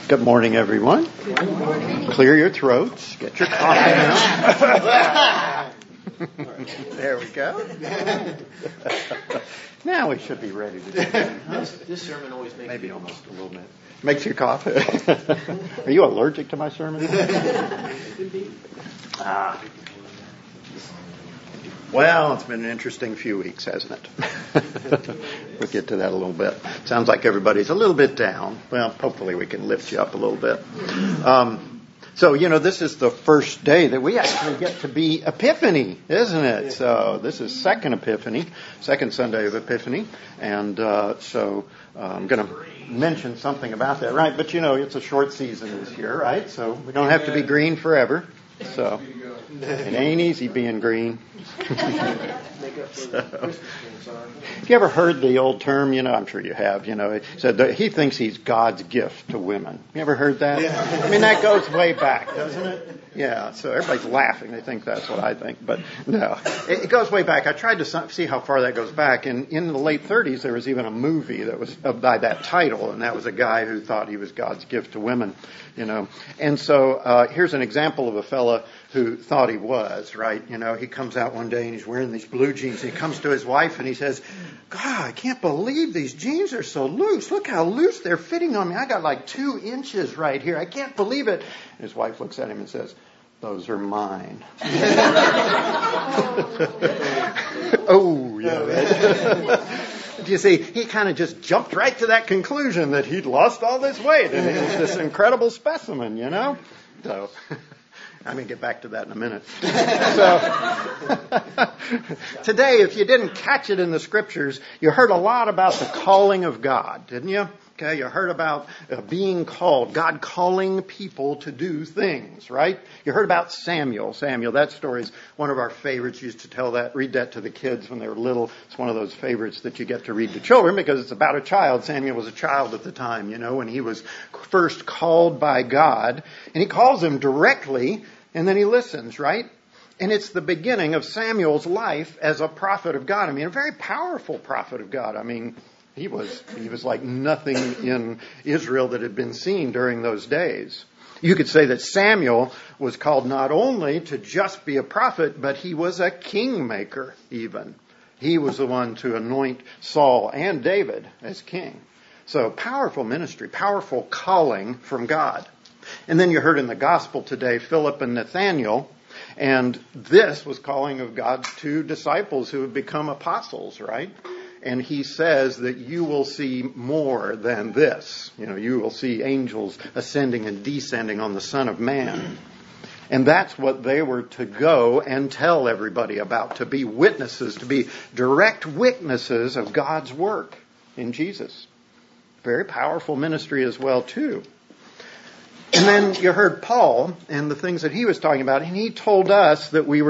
Good morning, everyone. Good morning. Clear your throats. Get your coffee out. There we go. Now we should be ready to do it. This sermon always makes maybe almost a little bit. Makes you cough. Are you allergic to my sermon? Well, it's been an interesting few weeks, hasn't it? We'll get to that a little bit. Sounds like everybody's a little bit down. Well, hopefully we can lift you up a little bit. So, this is the first day that we actually get to be Epiphany, isn't it? So this is second Epiphany, second Sunday of Epiphany. And so I'm going to mention something about that, right? But, it's a short season this year, right? So we don't have to be green forever. So it ain't easy being green. Have you ever heard the old term, I'm sure you have, he said that he thinks he's God's gift to women. You ever heard that? Yeah. I mean, that goes way back, doesn't it? Yeah, so everybody's laughing. They think that's what I think, but no. It goes way back. I tried to see how far that goes back, and in the late 30s, there was even a movie that was by that title, and that was a guy who thought he was God's gift to women, And so here's an example of a fella who thought he was, right? He comes out one day and he's wearing these blue jeans. And he comes to his wife and he says, God, I can't believe these jeans are so loose. Look how loose they're fitting on me. I got like 2 inches right here. I can't believe it. And his wife looks at him and says, those are mine. Oh, yeah. You see, he kind of just jumped right to that conclusion that he'd lost all this weight and he was this incredible specimen, So, I'm going to get back to that in a minute. So, today, if you didn't catch it in the scriptures, you heard a lot about the calling of God, didn't you? Okay, you heard about being called, God calling people to do things, right? You heard about Samuel. That story is one of our favorites. Used to read that to the kids when they were little. It's one of those favorites that you get to read to children because it's about a child. Samuel was a child at the time, when he was first called by God. And he calls him directly, and then he listens, right? And it's the beginning of Samuel's life as a prophet of God. A very powerful prophet of God. He was like nothing in Israel that had been seen during those days. You could say that Samuel was called not only to just be a prophet, but he was a kingmaker even. He was the one to anoint Saul and David as king. So powerful ministry, powerful calling from God. And then you heard in the gospel today, Philip and Nathaniel. And this was calling of God's 2 disciples who have become apostles, right? And he says that you will see more than this. You will see angels ascending and descending on the Son of Man. And that's what they were to go and tell everybody about, to be witnesses, to be direct witnesses of God's work in Jesus. Very powerful ministry as well, too. And then you heard Paul and the things that he was talking about, and he told us that we were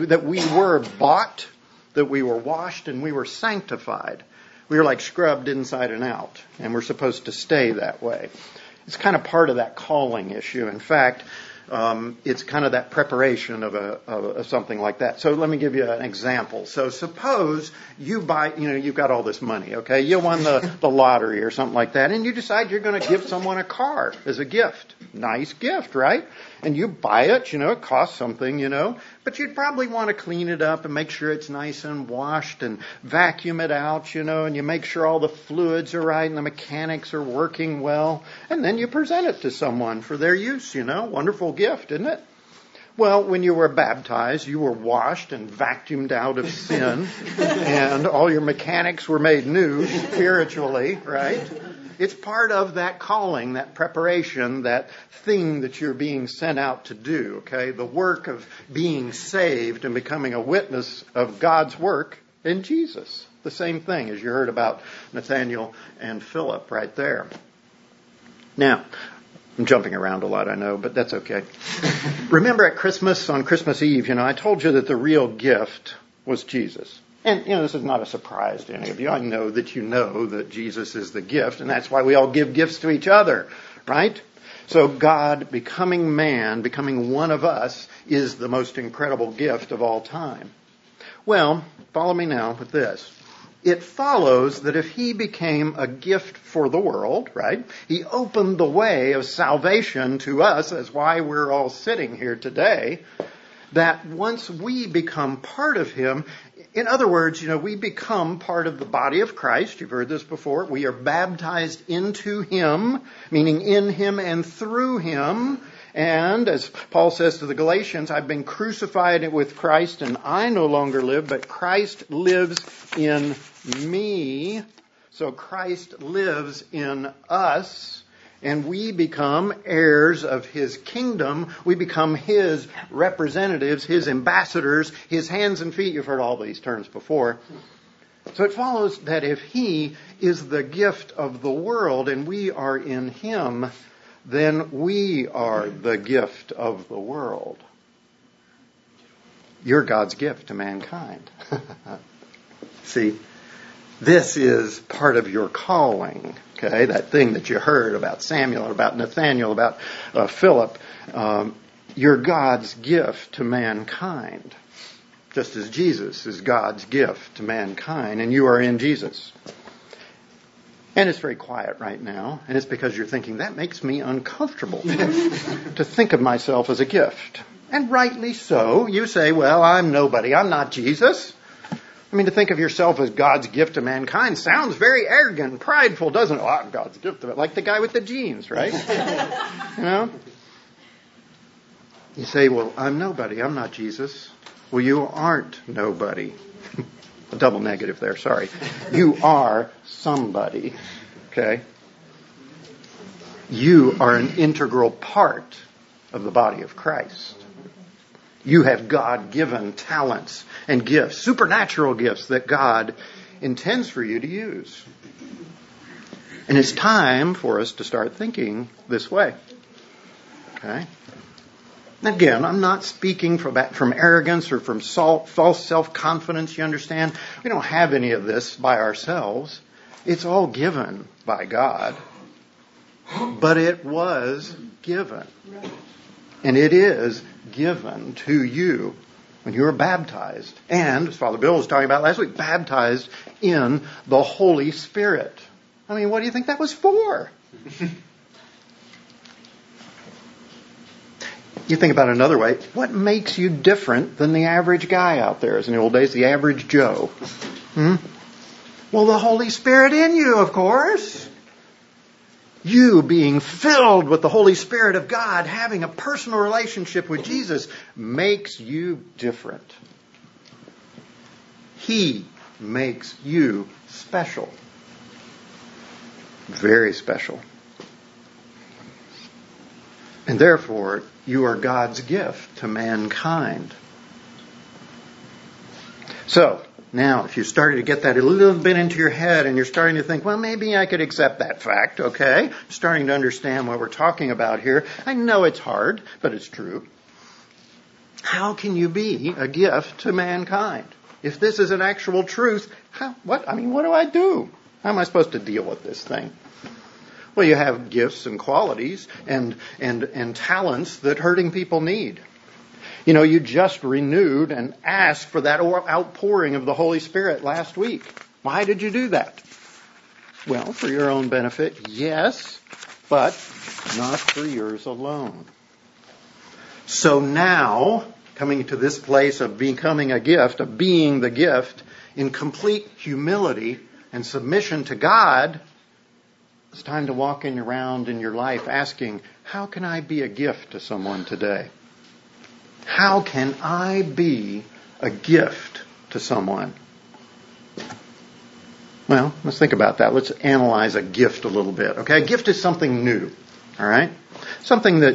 bought, that we were washed, and we were sanctified. We were like scrubbed inside and out, and we're supposed to stay that way. It's kind of part of that calling issue. In fact, it's kind of that preparation of something like that. So let me give you an example. So suppose you buy, you've got all this money, okay? You won the lottery or something like that, and you decide you're going to give someone a car as a gift. Nice gift, right? And you buy it, it costs something, but you'd probably want to clean it up and make sure it's nice and washed and vacuum it out, and you make sure all the fluids are right and the mechanics are working well. And then you present it to someone for their use, Wonderful gift, isn't it? Well, when you were baptized, you were washed and vacuumed out of sin and all your mechanics were made new spiritually, right? It's part of that calling, that preparation, that thing that you're being sent out to do, okay? The work of being saved and becoming a witness of God's work in Jesus. The same thing as you heard about Nathaniel and Philip right there. Now, I'm jumping around a lot, I know, but that's okay. Remember at Christmas, on Christmas Eve, I told you that the real gift was Jesus. And, this is not a surprise to any of you. I know that Jesus is the gift, and that's why we all give gifts to each other, right? So God becoming man, becoming one of us, is the most incredible gift of all time. Well, follow me now with this. it follows that if he became a gift for the world, right? He opened the way of salvation to us. That's why we're all sitting here today. That once we become part of him, in other words, we become part of the body of Christ. You've heard this before. We are baptized into him, meaning in him and through him. And as Paul says to the Galatians, I've been crucified with Christ, and I no longer live, but Christ lives in me. So Christ lives in us. And we become heirs of his kingdom. We become his representatives, his ambassadors, his hands and feet. You've heard all these terms before. So it follows that if he is the gift of the world and we are in him, then we are the gift of the world. You're God's gift to mankind. See? This is part of your calling, okay? That thing that you heard about Samuel, about Nathaniel, about Philip. You're God's gift to mankind, just as Jesus is God's gift to mankind, and you are in Jesus. And it's very quiet right now, and it's because you're thinking, that makes me uncomfortable to think of myself as a gift. And rightly so. You say, well, I'm nobody. I'm not Jesus. To think of yourself as God's gift to mankind sounds very arrogant and prideful, doesn't it? Oh, I'm God's gift to it. Like the guy with the jeans, right? You say, well, I'm nobody. I'm not Jesus. Well, you aren't nobody. A double negative there, sorry. You are somebody, okay? You are an integral part of the body of Christ. You have God-given talents and gifts, supernatural gifts that God intends for you to use. And it's time for us to start thinking this way. Okay? Again, I'm not speaking from arrogance or from false self-confidence, you understand? We don't have any of this by ourselves. It's all given by God. But it was given. And it is given to you when you were baptized. And, as Father Bill was talking about last week, baptized in the Holy Spirit. What do you think that was for? You think about it another way. What makes you different than the average guy out there? As in the old days, the average Joe. Well, the Holy Spirit in you, of course. You being filled with the Holy Spirit of God, having a personal relationship with Jesus, makes you different. He makes you special. Very special. And therefore, you are God's gift to mankind. So, now, if you're starting to get that a little bit into your head and you're starting to think, well, maybe I could accept that fact, okay? I'm starting to understand what we're talking about here. I know it's hard, but it's true. How can you be a gift to mankind? If this is an actual truth, what do I do? How am I supposed to deal with this thing? Well, you have gifts and qualities and talents that hurting people need. You just renewed and asked for that outpouring of the Holy Spirit last week. Why did you do that? Well, for your own benefit, yes, but not for yours alone. So now, coming to this place of becoming a gift, of being the gift, in complete humility and submission to God, it's time to walk around in your life asking, how can I be a gift to someone today? How can I be a gift to someone? Well, let's think about that. Let's analyze a gift a little bit. Okay, a gift is something new. All right? Something that,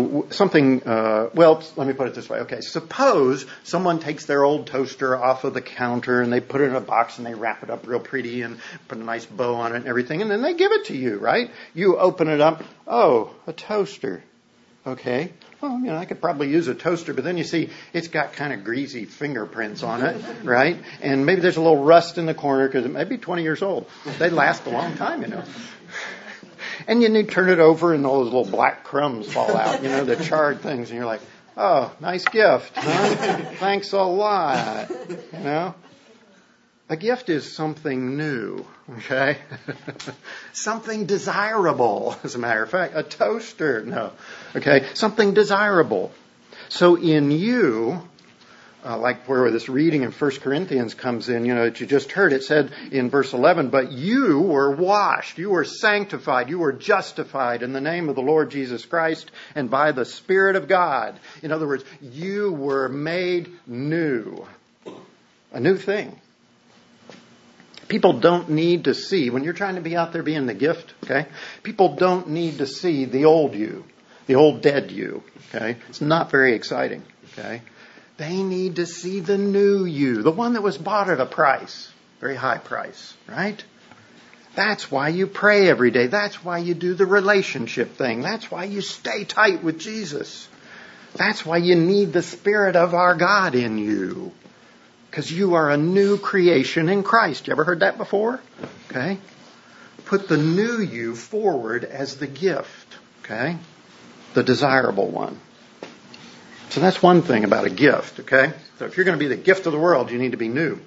let me put it this way. Okay, suppose someone takes their old toaster off of the counter and they put it in a box and they wrap it up real pretty and put a nice bow on it and everything, and then they give it to you, right? You open it up. Oh, a toaster. Okay. Well, I could probably use a toaster, but then you see it's got kind of greasy fingerprints on it, right? And maybe there's a little rust in the corner because it may be 20 years old. They last a long time, And you turn it over and all those little black crumbs fall out, the charred things. And you're like, oh, nice gift, huh? Thanks a lot, A gift is something new, okay? Something desirable, as a matter of fact. A toaster, no. Okay, something desirable. So in you, like where this reading in 1 Corinthians comes in, that you just heard, it said in verse 11, but you were washed, you were sanctified, you were justified in the name of the Lord Jesus Christ and by the Spirit of God. In other words, you were made new. A new thing. People don't need to see, when you're trying to be out there being the gift, okay, people don't need to see the old you, the old dead you, okay? It's not very exciting, okay? They need to see the new you, the one that was bought at a price, very high price, right? That's why you pray every day. That's why you do the relationship thing. That's why you stay tight with Jesus. That's why you need the Spirit of our God in you. Because you are a new creation in Christ. You ever heard that before? Okay. Put the new you forward as the gift. Okay. The desirable one. So that's one thing about a gift. Okay. So if you're going to be the gift of the world, you need to be new.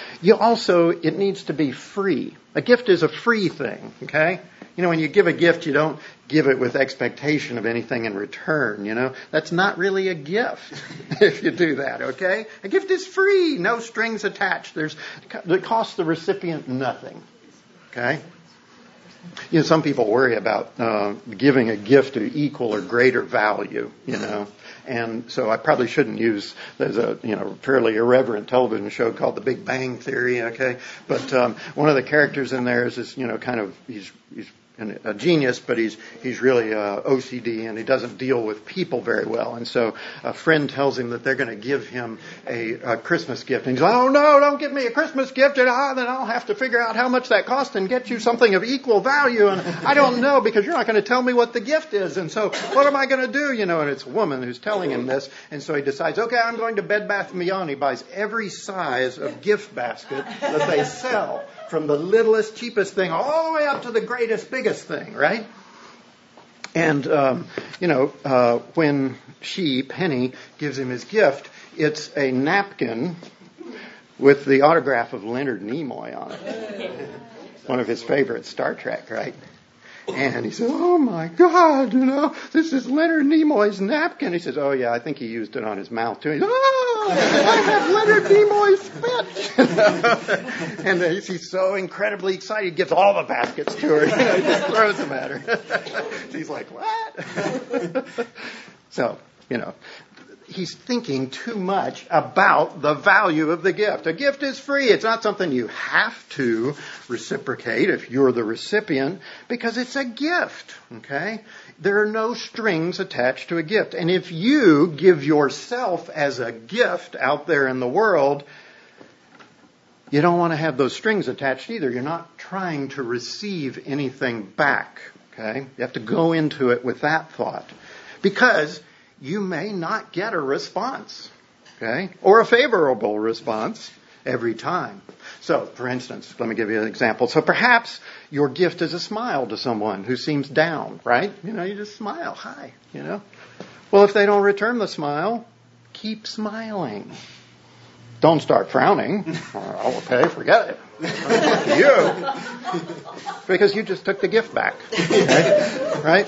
It needs to be free. A gift is a free thing. Okay. When you give a gift, you don't give it with expectation of anything in return, That's not really a gift if you do that, okay? A gift is free, no strings attached. It costs the recipient nothing, okay? Some people worry about giving a gift to equal or greater value, And so I probably shouldn't use, there's a fairly irreverent television show called The Big Bang Theory, okay? But one of the characters in there is this, he's a genius, but he's really OCD, and he doesn't deal with people very well. And so a friend tells him that they're going to give him a Christmas gift. And he's like, oh no, don't give me a Christmas gift. Then I'll have to figure out how much that costs and get you something of equal value. And I don't know, because you're not going to tell me what the gift is. And so what am I going to do? And it's a woman who's telling him this. And so he decides, okay, I'm going to Bed Bath & Beyond. He buys every size of gift basket that they sell. From the littlest, cheapest thing all the way up to the greatest, biggest thing, right? And, when Penny, gives him his gift, it's a napkin with the autograph of Leonard Nimoy on it. One of his favorite Star Trek, right? And he says, oh my God, this is Leonard Nimoy's napkin. He says, oh yeah, I think he used it on his mouth too. He says, I have Leonard Nimoy's spit. And he's so incredibly excited, he gives all the baskets to her. He just throws them at her. She's like, what? So, he's thinking too much about the value of the gift. A gift is free. It's not something you have to reciprocate if you're the recipient, because it's a gift, okay? There are no strings attached to a gift. And if you give yourself as a gift out there in the world, you don't want to have those strings attached either. You're not trying to receive anything back, okay? You have to go into it with that thought. Because you may not get a response, okay? Or a favorable response every time. So, for instance, let me give you an example. So perhaps your gift is a smile to someone who seems down, right? You just smile, hi, Well, if they don't return the smile, keep smiling. Don't start frowning. Oh, okay, forget it. You. Because you just took the gift back, okay? Right?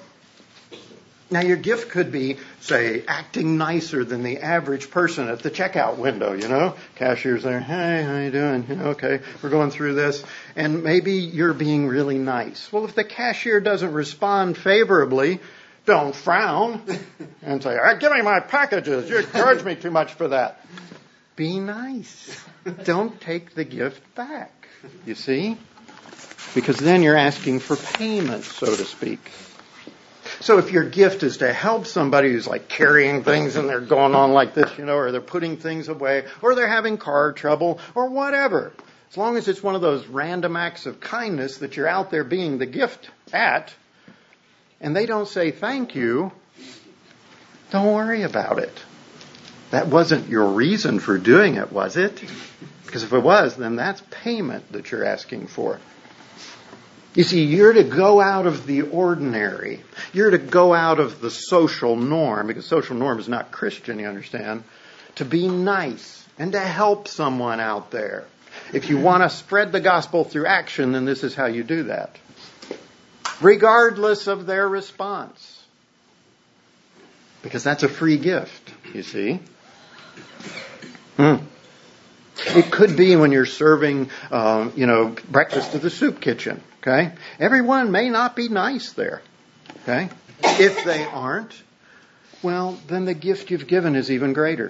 Now, your gift could be, say, acting nicer than the average person at the checkout window, Cashier's there, hey, how you doing? Okay, we're going through this. And maybe you're being really nice. Well, if the cashier doesn't respond favorably, don't frown and say, give me my packages. You charge me too much for that. Be nice. Don't take the gift back, you see? Because then you're asking for payment, so to speak. So if your gift is to help somebody who's like carrying things and they're going on like this, or they're putting things away, or they're having car trouble, or whatever, as long as it's one of those random acts of kindness that you're out there being the gift at, and they don't say thank you, don't worry about it. That wasn't your reason for doing it, was it? Because if it was, then that's payment that you're asking for. You see, you're to go out of the ordinary. You're to go out of the social norm, because social norm is not Christian, you understand, to be nice and to help someone out there. If you want to spread the gospel through action, then this is how you do that. Regardless of their response. Because that's a free gift, you see. It could be when you're serving, breakfast at the soup kitchen, okay? Everyone may not be nice there, okay? If they aren't, well, then the gift you've given is even greater.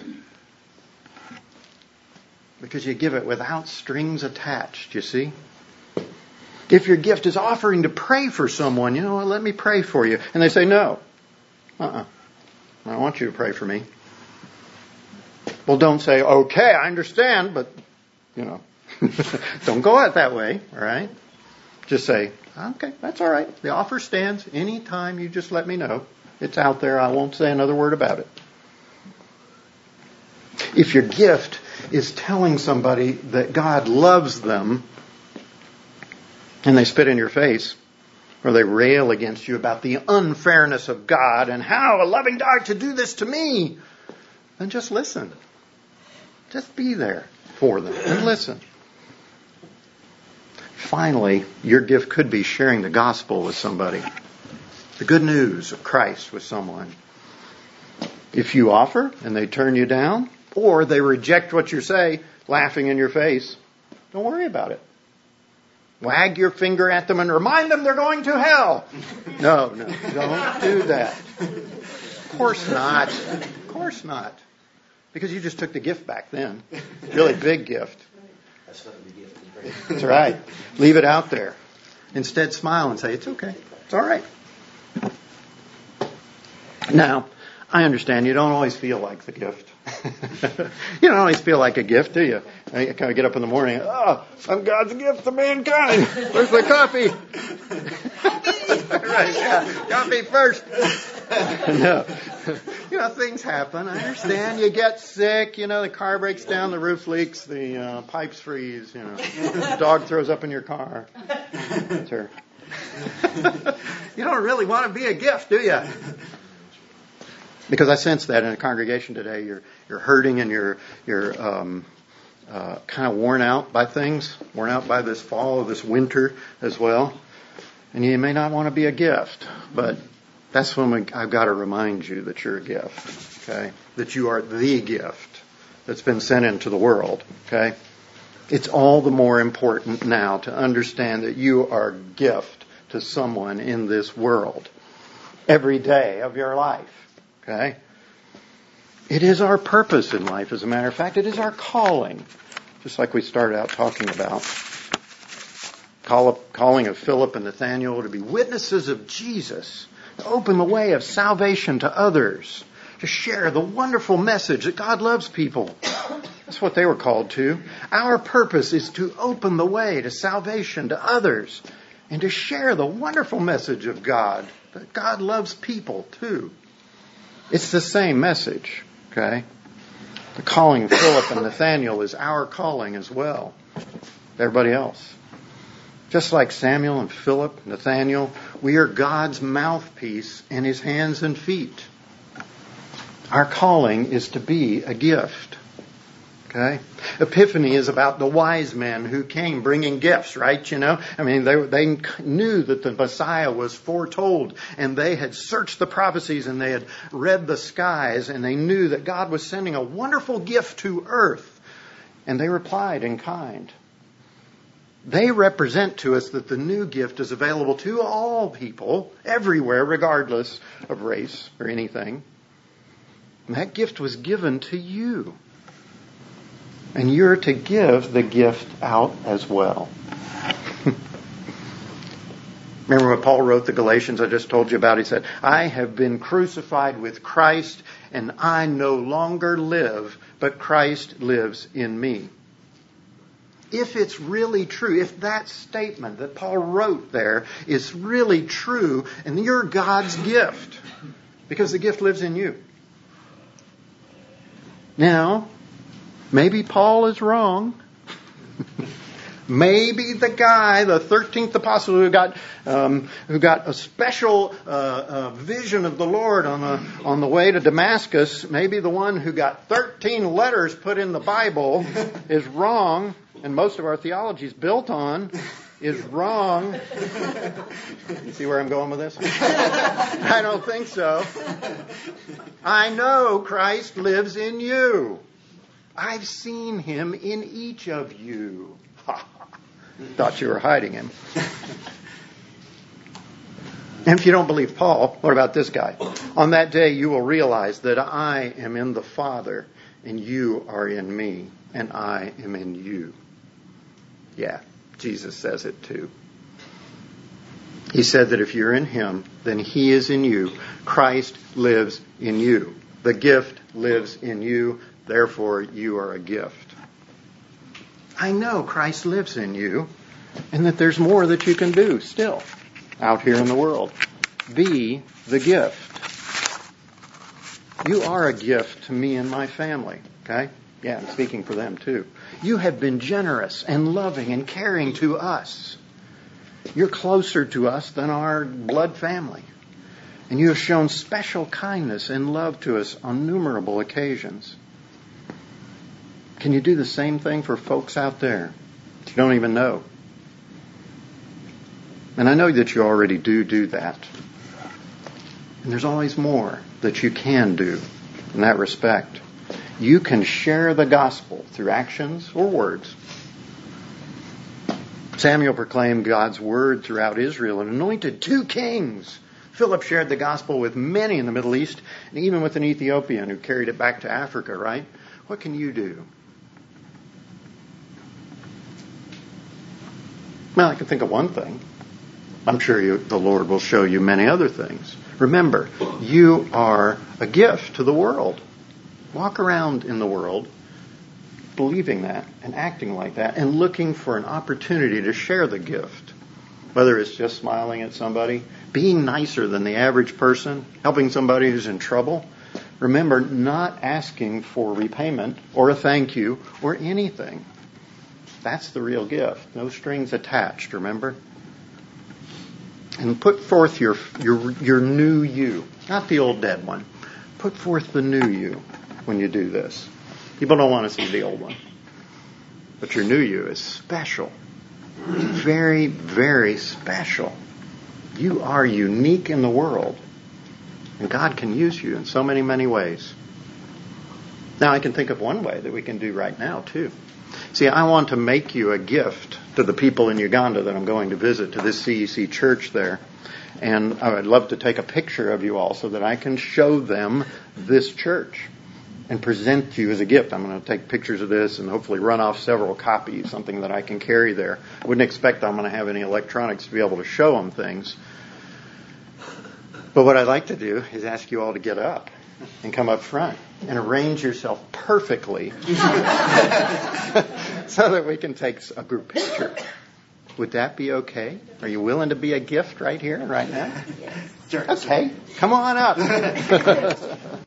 Because you give it without strings attached, you see? If your gift is offering to pray for someone, let me pray for you. And they say, no. I don't want you to pray for me. Well, don't say, okay, I understand, but, don't go out that way, all right? Just say, okay, that's all right. The offer stands. Anytime you just let me know. It's out there. I won't say another word about it. If your gift is telling somebody that God loves them, and they spit in your face, or they rail against you about the unfairness of God and how a loving God to do this to me, then just listen. Just be there for them and listen. Finally, your gift could be sharing the gospel with somebody. The good news of Christ with someone. If you offer and they turn you down, or they reject what you say, laughing in your face, don't worry about it. Wag your finger at them and remind them they're going to hell. No, don't do that. Of course not. Of course not. Because you just took the gift back then. Really big gift. That's right. Leave it out there. Instead, smile and say, it's okay. It's all right. Now, I understand you don't always feel like the gift. You don't always feel like a gift, do you? You kind of get up in the morning, I'm God's gift to mankind. Where's my coffee? Right, yeah, coffee first. No. Things happen. I understand. You get sick, the car breaks down, the roof leaks, the pipes freeze, the dog throws up in your car. Sure. You don't really want to be a gift, do you? Because I sense that in a congregation today, you're hurting and you're kind of worn out by things, worn out by this fall, this winter as well. And you may not want to be a gift, but that's when I've got to remind you that you're a gift, okay? That you are the gift that's been sent into the world, okay? It's all the more important now to understand that you are a gift to someone in this world every day of your life. Okay? It is our purpose in life, as a matter of fact. It is our calling, just like we started out talking about. Calling of Philip and Nathaniel to be witnesses of Jesus, to open the way of salvation to others, to share the wonderful message that God loves people. That's what they were called to. Our purpose is to open the way to salvation to others and to share the wonderful message of God, that God loves people too. It's the same message, okay? The calling of Philip and Nathaniel is our calling as well. Everybody else. Just like Samuel and Philip, Nathaniel, we are God's mouthpiece and His hands and feet. Our calling is to be a gift. Okay? Epiphany is about the wise men who came bringing gifts, right? They knew that the Messiah was foretold, and they had searched the prophecies and they had read the skies, and they knew that God was sending a wonderful gift to earth. And they replied in kind. They represent to us that the new gift is available to all people, everywhere, regardless of race or anything. And that gift was given to you. And you're to give the gift out as well. Remember when Paul wrote the Galatians I just told you about? He said, I have been crucified with Christ, and I no longer live, but Christ lives in me. If it's really true, if that statement that Paul wrote there is really true, and you're God's gift, because the gift lives in you. Now, maybe Paul is wrong. Maybe the guy, the 13th apostle who got a special vision of the Lord on the way to Damascus, maybe the one who got 13 letters put in the Bible is wrong. and most of our theology is built on is wrong. You see where I'm going with this? I don't think so. I know Christ lives in you. I've seen him in each of you. Thought you were hiding him. And if you don't believe Paul, what about this guy? On that day you will realize that I am in the Father, and you are in me, and I am in you. Yeah, Jesus says it too. He said that if you're in him, then he is in you. Christ lives in you. The gift lives in you. Therefore, you are a gift. I know Christ lives in you, and that there's more that you can do still out here in the world. Be the gift. You are a gift to me and my family. Okay? Yeah, I'm speaking for them too. You have been generous and loving and caring to us. You're closer to us than our blood family. And you have shown special kindness and love to us on innumerable occasions. Can you do the same thing for folks out there that you don't even know? And I know that you already do that. And there's always more that you can do in that respect. You can share the gospel through actions or words. Samuel proclaimed God's word throughout Israel and anointed 2 kings. Philip shared the gospel with many in the Middle East, and even with an Ethiopian who carried it back to Africa, right? What can you do? Well, I can think of one thing. I'm sure the Lord will show you many other things. Remember, you are a gift to the world. Walk around in the world believing that and acting like that and looking for an opportunity to share the gift. Whether it's just smiling at somebody, being nicer than the average person, helping somebody who's in trouble. Remember, not asking for repayment or a thank you or anything. That's the real gift. No strings attached, remember? And put forth your new you, not the old dead one. Put forth the new you when you do this. People don't want to see the old one. But your new you is special. Very, very special. You are unique in the world. And God can use you in so many, many ways. Now I can think of one way that we can do right now too. See, I want to make you a gift to the people in Uganda that I'm going to visit, to this CEC church there. And I would love to take a picture of you all so that I can show them this church and present you as a gift. I'm going to take pictures of this and hopefully run off several copies, something that I can carry there. I wouldn't expect I'm going to have any electronics to be able to show them things. But what I'd like to do is ask you all to get up and come up front and arrange yourself perfectly so that we can take a group picture. Would that be okay? Are you willing to be a gift right here and right now? Yes. Okay, come on up.